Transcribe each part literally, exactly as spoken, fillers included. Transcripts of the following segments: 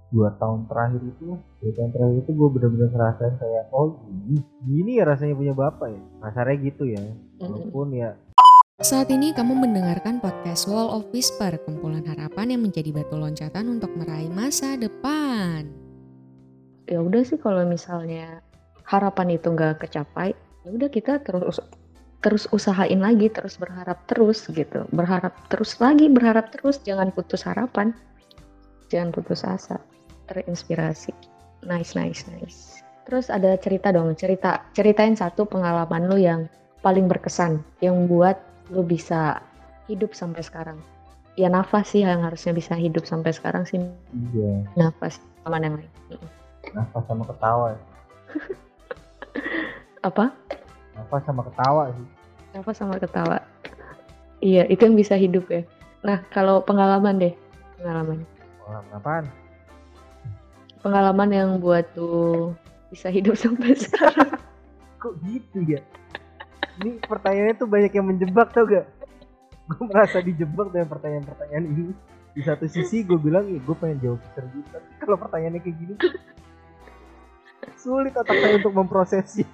dua tahun terakhir itu dua tahun terakhir itu gue bener-bener ngerasain kayak oh gini gini ya rasanya punya bapak ya, kasarnya gitu ya. Walaupun ya Saat ini kamu mendengarkan podcast Wall of Whisper, kumpulan harapan yang menjadi batu loncatan untuk meraih masa depan. Ya udah sih, kalau misalnya harapan itu nggak kecapai, ya udah kita terus terus usahain lagi, terus berharap terus gitu, berharap terus lagi, berharap terus, jangan putus harapan, jangan putus asa, terinspirasi. Nice, nice, nice. Terus ada cerita dong, cerita ceritain satu pengalaman lu yang paling berkesan, yang buat lu bisa hidup sampai sekarang. Ya nafas sih yang harusnya bisa hidup sampai sekarang sih. iya Nafas sama yang lain. nafas sama ketawa Apa? nafas sama ketawa sih. Nafas sama ketawa. Iya, itu yang bisa hidup ya. Nah, kalau pengalaman deh, pengalaman. Orang apaan? Pengalaman yang buat lu bisa hidup sampai sekarang. Kok gitu ya? Ini pertanyaannya tuh banyak yang menjebak tau gak? Gue merasa dijebak dengan pertanyaan-pertanyaan ini. Di satu sisi gue bilang ya gue pengen jawab serius, tapi kalau pertanyaannya kayak gini tuh sulit otak saya untuk memprosesnya.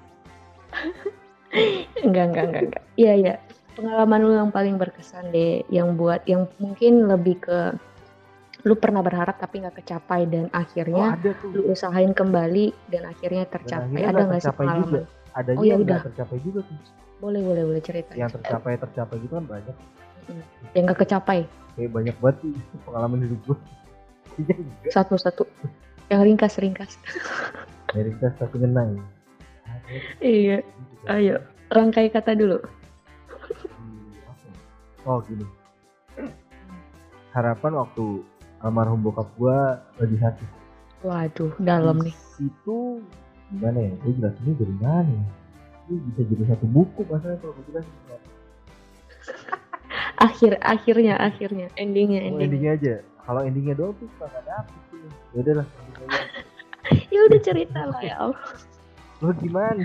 Enggak, enggak, enggak, enggak. Iya, iya. Pengalaman lu yang paling berkesan deh, yang buat, yang mungkin lebih ke lu pernah berharap tapi nggak kecapai dan Oh akhirnya ada tuh. lu usahain kembali dan akhirnya Dan tercapai. akhirnya Ada nggak nggak sih tercapai juga. pengalaman? Adanya Oh, ya yang udah. nggak tercapai juga tuh. Boleh, boleh, boleh cerita. Yang tercapai tercapai gitu kan banyak. Mm. Yang nggak kecapai. Kayak banyak banget sih pengalaman hidup gue. Iya enggak. Satu-satu. Yang ringkas-ringkas. Dari tes tapi ngenang. Iya. Ayo, rangkai kata dulu. Oh gini. Harapan waktu almarhum bokap gue lagi sakit. Waduh, dalam nih. Itu gimana ya? Gue jelasinnya dari mana ya? Ini bisa jadi satu buku masalahnya kalau gue jelasin. Akhir akhirnya akhirnya endingnya Oh, ending. endingnya aja. Kalau endingnya doang tuh suka nggak dapet sih. Ya udah lah. Ya udah cerita lah ya Allah. Lo gimana?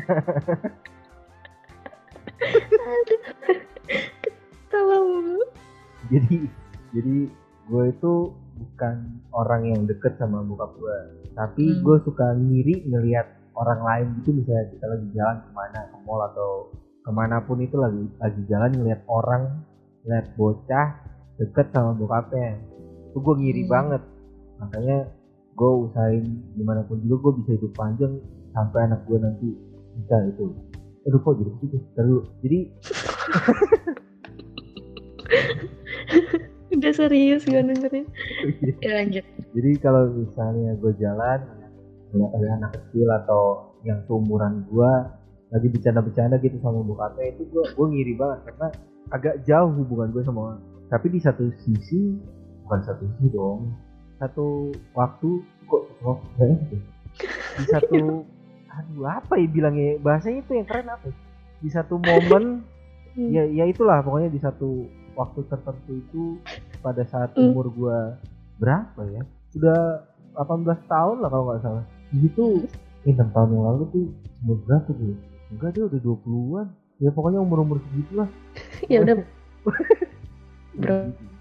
Ketawa mulu. jadi jadi gue itu bukan orang yang deket sama bokap gue, tapi Hmm. gue suka ngiri ngelihat orang lain gitu. Misalnya kita lagi jalan kemana, ke mall atau kemanapun itu, lagi lagi jalan ngelihat orang, ngelihat bocah deket sama bokapnya, itu gue ngiri Hmm. banget. Makanya gue usahain gimana pun juga gue bisa hidup panjang sampai anak gue nanti bisa itu. Aduh kok jadi gitu terus. Jadi Udah serius gue dengerin. Ya lanjut. Jadi kalau misalnya gue jalan ngeliat ada anak kecil atau yang seumuran gue lagi bercanda-bercanda gitu sama bokapnya, itu gue gue ngiri banget karena agak jauh hubungan gue sama orang. Tapi di satu sisi, bukan satu sisi dong, satu waktu kok kok kayak gitu. Di satu aduh apa ya bilangnya, bahasanya itu yang keren apa ya? Di satu momen Hmm. ya ya itulah pokoknya di satu waktu tertentu itu pada saat Hmm. umur gua berapa ya, sudah delapan belas tahun lah kalau nggak salah. Itu eh, enam tahun yang lalu tuh umur berapa tuh? Enggak, dia udah dua puluhan. Ya pokoknya umur-umur segitulah. Ya udah. Bro,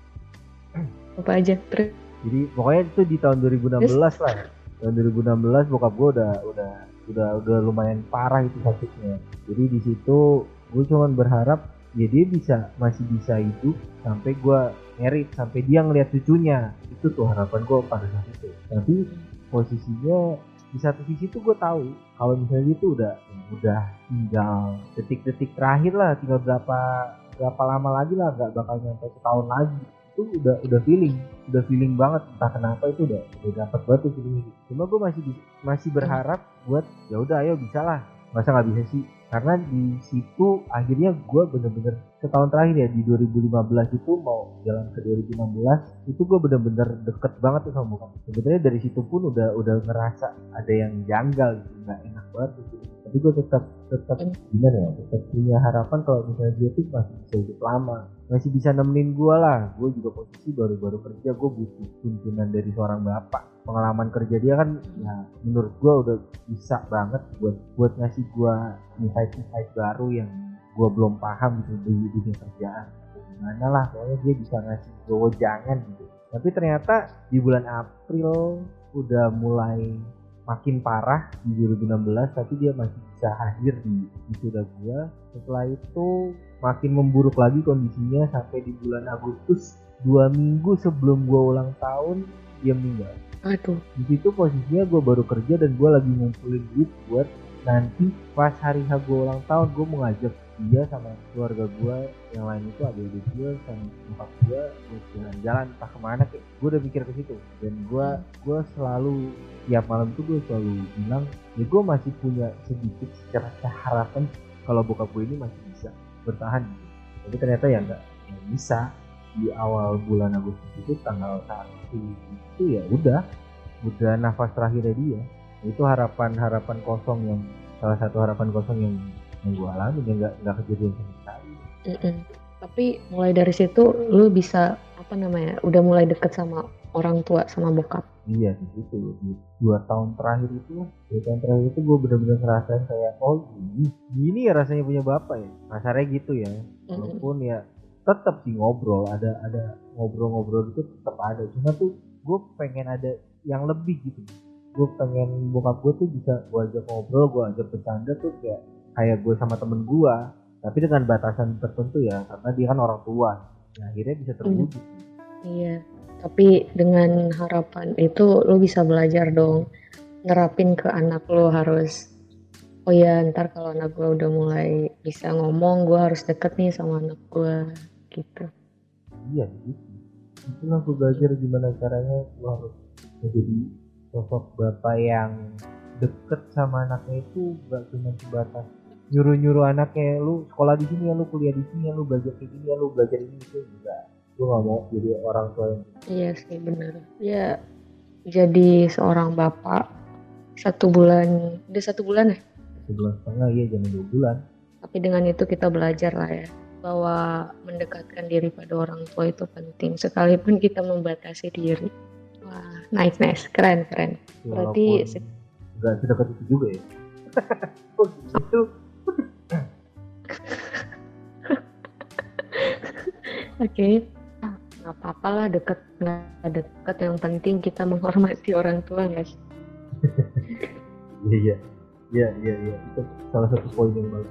apa aja terus. Jadi pokoknya itu di tahun dua ribu enam belas lah. Tahun dua ribu enam belas bokap gua udah udah udah udah lumayan parah itu sakitnya. Jadi di situ gue cuma berharap ya dia bisa masih bisa hidup sampai gue merit, sampai dia ngeliat cucunya. Itu tuh harapan gue pada saat itu. Tapi posisinya di satu sisi tuh gue tahu kalau misalnya dia tuh udah udah tinggal detik-detik terakhir lah, tinggal berapa berapa lama lagi lah, nggak bakal nyampe setahun lagi. Itu udah udah feeling udah feeling banget, entah kenapa itu udah udah dapet banget tuh feeling itu. Cuma gue masih masih berharap buat ya udah ayo bisa lah, masa nggak bisa sih. Karena di situ akhirnya gue bener-bener setahun terakhir ya, di dua ribu lima belas itu mau jalan ke dua ribu enam belas itu gue bener-bener deket banget tuh sama bokap. Sebenarnya dari situ pun udah udah ngerasa ada yang janggal gitu, nggak enak banget gitu. Tapi gue tetap tetap gimana ya, tetap punya harapan kalau misalnya dia tuh masih bisa hidup lama, masih bisa nemenin gue lah. Gue juga posisi baru-baru kerja, gue butuh tuntunan dari seorang bapak. Pengalaman kerja dia kan ya menurut gue udah bisa banget buat buat ngasih gue insight-insight baru yang gue belum paham gitu di dunia kerjaan. Gimana lah, pokoknya dia bisa ngasih gue jangan gitu. Tapi ternyata di bulan April udah mulai makin parah di dua ribu enam belas, tapi dia masih bisa hadir di wisuda gue. Setelah itu makin memburuk lagi kondisinya sampai di bulan Agustus, dua minggu sebelum gue ulang tahun dia meninggal. Aduh. Di situ posisinya gue baru kerja dan gue lagi ngumpulin duit buat nanti pas hari H gue ulang tahun gue mau ngajak dia sama keluarga gue yang lain itu, adik-adik gue sama nyokap gue buat jalan-jalan entah kemana, kayak gue udah mikir ke situ. Dan gue gue selalu tiap malam tuh gue selalu bilang ya gue masih punya sedikit secerca harapan kalau bokap gue ini masih bisa bertahan gitu. Tapi ternyata ya nggak ya bisa. Di awal bulan Agustus itu tanggal satu itu ya udah udah nafas terakhirnya dia. Itu harapan-harapan kosong yang salah satu harapan kosong yang yang gue alami, dan nggak nggak kejadian sama sekali. Mm-mm. Tapi mulai dari situ lu bisa apa namanya udah mulai deket sama orang tua, sama bokap. Iya di situ di dua tahun terakhir itu dua tahun terakhir itu gue benar-benar ngerasain kayak oh gini gini ya rasanya punya bapak ya, kasarnya gitu ya. Walaupun ya tetap sih ngobrol, ada ada ngobrol-ngobrol itu tetap ada, cuma tuh gue pengen ada yang lebih gitu. Gue pengen bokap gue tuh bisa gue ajak ngobrol, gue ajak bercanda tuh kayak kayak gue sama temen gue, tapi dengan batasan tertentu ya, karena dia kan orang tua. Nah, akhirnya bisa terwujud. Hmm. Iya, tapi dengan harapan itu lo bisa belajar dong, nerapin ke anak lo harus, oh ya ntar kalau anak gue udah mulai bisa ngomong, gue harus deket nih sama anak gue gitu. Iya gitu. Itulah gue belajar gimana caranya lo harus menjadi sosok bapak yang deket sama anaknya, itu gak cuma sebatas nyuruh-nyuruh anaknya lu sekolah di sini ya, lu kuliah di sini ya, lu belajar kayak gini ya, lu belajar ini itu juga. Gue gak mau jadi orang tua yang iya sih benar ya. Jadi seorang bapak satu bulan udah satu bulan ya sebulan setengah ya, jangan dua bulan. Tapi dengan itu kita belajar lah ya bahwa mendekatkan diri pada orang tua itu penting, sekalipun kita membatasi diri. Wah, nice nice, keren keren. Berarti se- nggak sedekat itu juga ya. Oh gitu. Oke, okay. Nggak apa-apa lah deket nggak deket, yang penting kita menghormati orang tua guys. Iya iya iya iya itu salah satu poin yang bagus.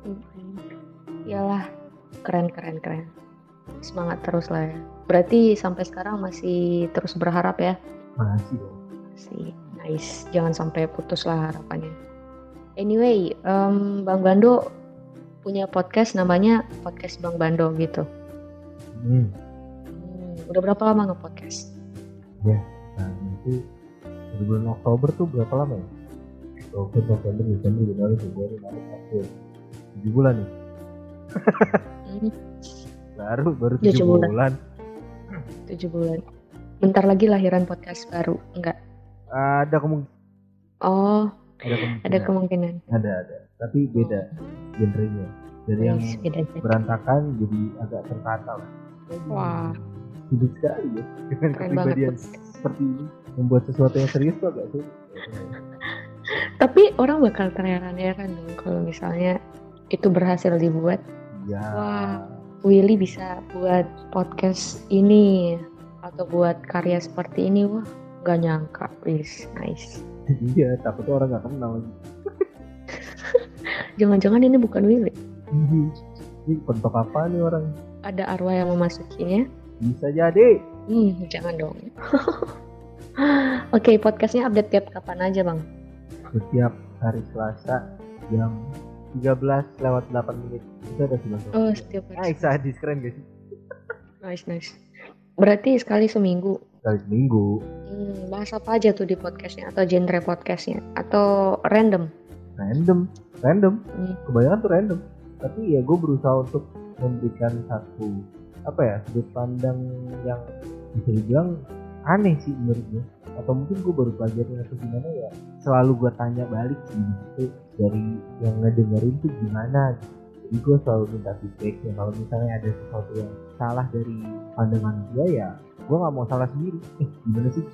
Iyalah, keren keren keren. Semangat terus lah ya. Berarti sampai sekarang masih terus berharap ya? Masih dong. Masih. Nice. Jangan sampai putus lah harapannya. Anyway, um, Bang Bando punya podcast namanya Podcast Bang Bando gitu. Hmm. Hmm, udah berapa lama nge-podcast? Ya, nah itu di bulan Oktober tuh berapa lama ya? Oktober, November, Desember, Januari, Februari, Maret, April. tujuh bulan nih. Hmm. Baru baru tujuh bulan. bulan. tujuh bulan. Bentar lagi lahiran podcast baru, enggak? Ada kemungkinan. Oh, ada kemungkinan. Ada kemungkinan. Ada ada, tapi beda oh. genrenya. Dari yes, yang beda, beda. Berantakan jadi agak tertata lah. Wah. Hidup sekali ya dengan kepribadian seperti ini, membuat sesuatu yang serius tuh agak sulit. Tapi orang bakal terheran-heran dong kalau misalnya itu berhasil dibuat. Ya. Wah, Willy bisa buat podcast ini atau buat karya seperti ini, wah, gak nyangka, please, nice. Iya, takutnya orang gak kenal lagi. Jangan-jangan ini bukan Willy. Ini pentok apa nih orang? Ada arwah yang memasukinya? Bisa jadi. Hmm, jangan dong. Oke, okay, podcastnya update tiap kapan aja bang? Setiap hari Selasa jam tiga belas lewat delapan menit. Itu ada sebelas. Oh, setiap hari. Nice, sadis, keren guys. Nice, nice. Berarti sekali seminggu? Sekali seminggu. Hmm, bahas apa aja tuh di podcastnya? Atau genre podcastnya? Atau random? Random, random. Hmm. Kebanyakan tuh random. Tapi ya gue berusaha untuk memberikan satu apa ya sudut pandang yang bisa dibilang aneh sih menurut gue, atau mungkin gue baru pelajarin atau gimana ya, selalu gue tanya balik sih gitu dari yang ngedengerin tuh gimana gitu. Jadi gue selalu minta feedbacknya. Kalau misalnya ada sesuatu yang salah dari pandangan gue ya gue nggak mau salah sendiri. Eh gimana sih?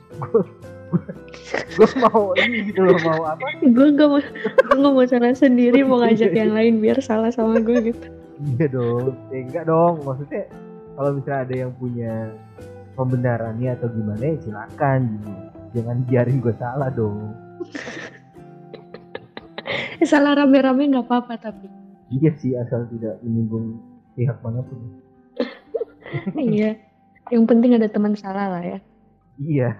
Gue mau ini gitu loh, mau apa? Gue nggak mau, gue nggak mau salah sendiri, mau ngajak yang lain biar salah sama gue gitu. Iya dong, eh, enggak dong. Maksudnya kalau misalnya ada yang punya pembenarannya atau gimana ya silakan gitu. jangan biarin gue salah dong. Salah rame-rame nggak apa-apa tapi. Iya sih, asal tidak menyinggung pihak manapun. Iya, yang penting ada teman salah lah ya. Iya.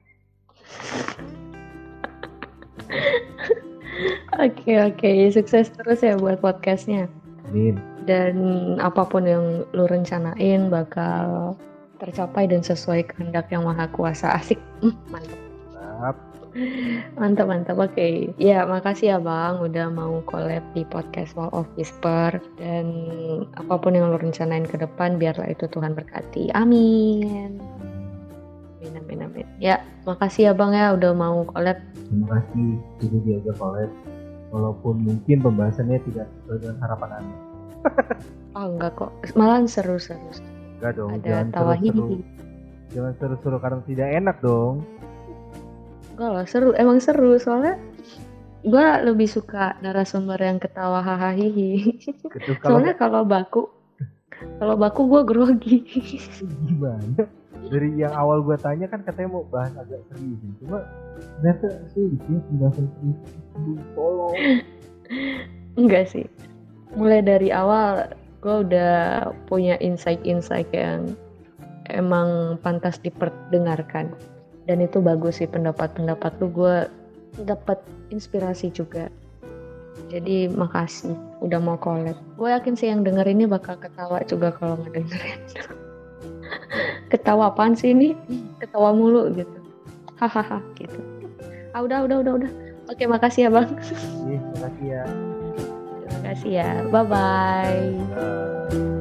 Oke oke, sukses terus ya buat podcastnya. Amin. Dan apapun yang lu rencanain bakal tercapai dan sesuai kehendak yang maha kuasa. Asik. Hmm, mantap. Mantap. Mantap mantap. Oke. Okay. Ya, makasih ya Bang udah mau collab di podcast Wall of Whisper, dan apapun yang lu rencanain ke depan biarlah itu Tuhan berkati. Amin. Amin amin amin. Ya, makasih ya Bang ya udah mau collab. Terima kasih sudah diajak collab. Walaupun mungkin pembahasannya tidak sesuai dengan harapan Anda. Oh enggak kok, malah seru-seru. Enggak dong, Ada jangan tawa seru-seru. hihi. Jangan seru-seru karena tidak enak dong. Enggak lah, seru, emang seru soalnya gue lebih suka narasumber yang ketawa hahaha hihi. Gitu, kalau Soalnya kalau baku, kalau baku gue grogi. gimana? Dari yang awal gue tanya kan katanya mau bahas agak serius, cuma ternyata sulit ya pembahasan serius. Aduh, tolong. Enggak sih. Mulai dari awal gue udah punya insight-insight yang emang pantas diperdengarkan, dan itu bagus sih pendapat-pendapat lu, gue dapat inspirasi juga. Jadi makasih udah mau collab. Gue yakin sih yang denger ini bakal ketawa juga kalau ngedengerin. Ketawa apaan sih ini? Ketawa mulu gitu. Hahaha gitu. Ah udah udah udah udah. Oke, makasih ya Bang. Iya, makasih ya. Terima kasih ya. Bye bye. Bye.